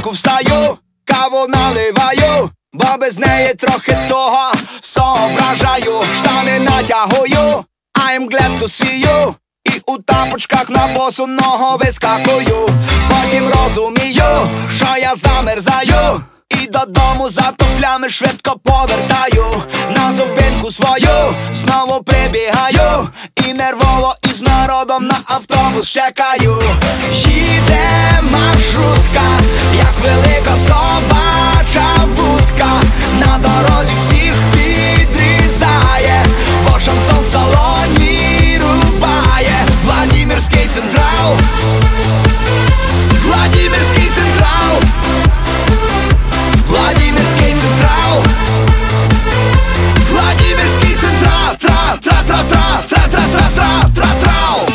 ранку встаю, каву наливаю, бо без неї трохи того соображаю. Штани натягую, I'm glad to see you. І у тапочках на босу ногу вискакую. Потім розумію, що я замерзаю, і додому за туфлями швидко повертаю. На зупинку свою знову прибігаю, і нервово із народом на автобус чекаю. Їде маршрутка, як велика собача будка. На дорозі всіх підрізає, бо шансон в салоні рубає. Владимирський централ, Владимирський централ, Владимирський централ, Владимирський централ, тра-тра-тра-тра-тра-тра-тра-тра-трау.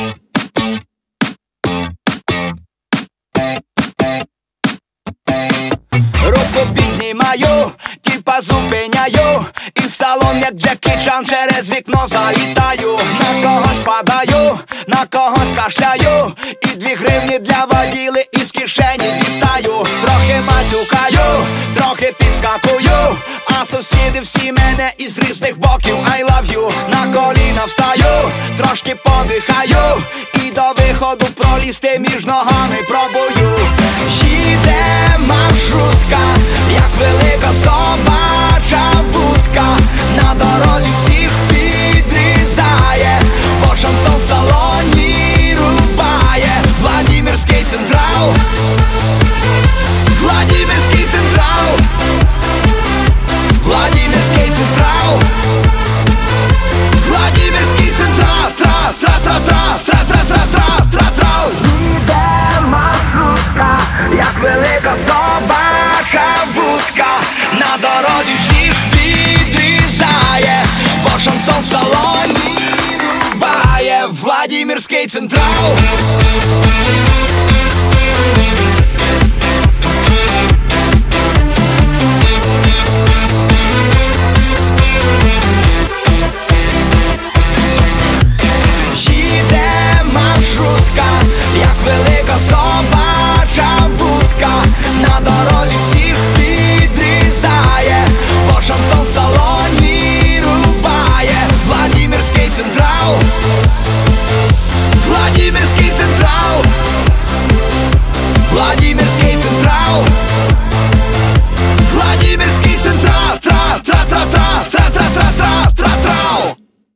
Руку піднімаю, тіпа зупиняю, і в салон, як Джекі Чан, через вікно залітаю. На когось падаю, на когось кашляю, і 2 гривні для воділи із кишені дістаю. Трохи матюкаю, трохи підскакую, а сусіди всі мене із різних боків I love you. На коліна встаю, трошки подихаю, і до виходу пролізти між ногами пробую. Їде маршрутка, як велика собача будка. На дорозі всіх підрізає, бо шансон в салоні рубає. Владимирський централ, Владимирський централ, Владимирський централ, Владимирський централ, тра-тра-тра-тра-тра-тра-тра-тра-трау. Їде маршрутка, як велика собача будка. На дорозі всіх підрізає, бо шансон в салоні рубає. Владимирський централ.